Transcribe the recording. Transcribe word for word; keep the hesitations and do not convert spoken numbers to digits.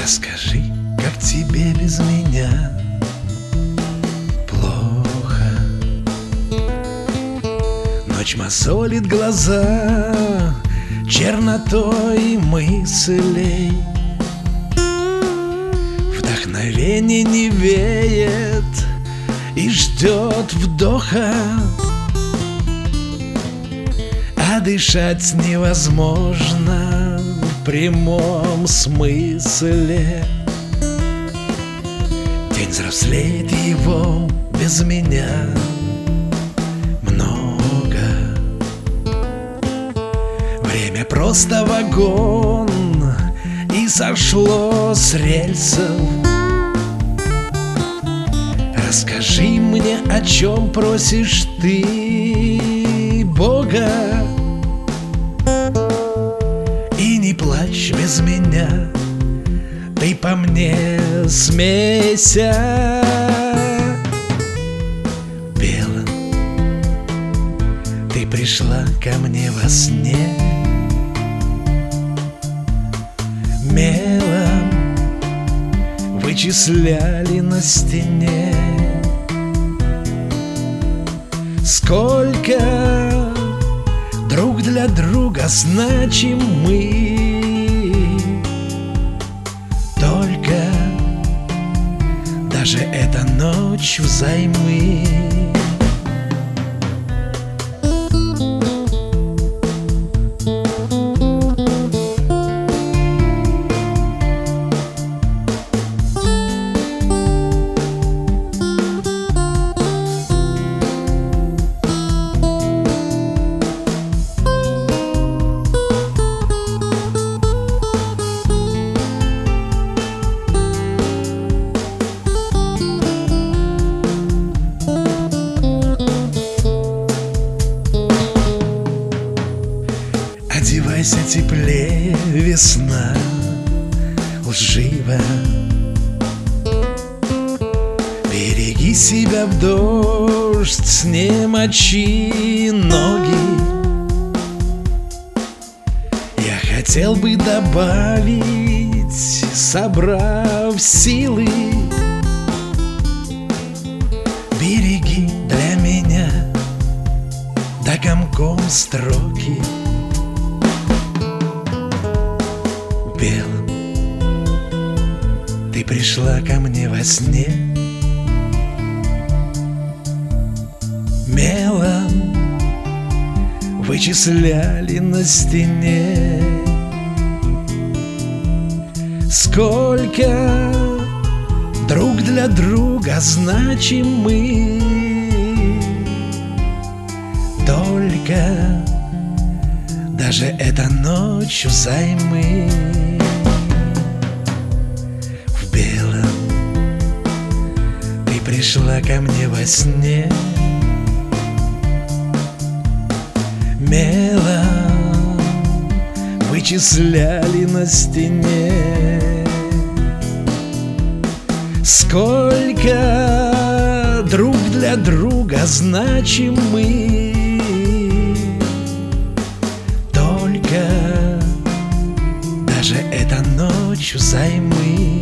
Расскажи, как тебе без меня плохо. Ночь мозолит глаза чернотой мыслей. Вдохновение не веет и ждет вдоха, а дышать невозможно в прямом смысле. День взрослеет, его без меня много. Время просто вагон и сошло с рельсов. Расскажи мне, о чем просишь ты Бога, и не плачь без меня, ты по мне смейся. Белым ты пришла ко мне во сне, мелом вычисляли на стене. Сколько друг для друга значим мы, только даже эта ночь взаймы. Одевайся теплее, весна лжива. Береги себя в дождь, не мочи ноги. Я хотел бы добавить, собрав силы. Береги для меня до комком строки. Белым ты пришла ко мне во сне, мелом вычисляли на стене. Сколько друг для друга значим мы, только даже эта ночь взаймы. В белом ты пришла ко мне во сне, мелом вычисляли на стене. Сколько друг для друга значим мы, только даже эта ночь взаймы.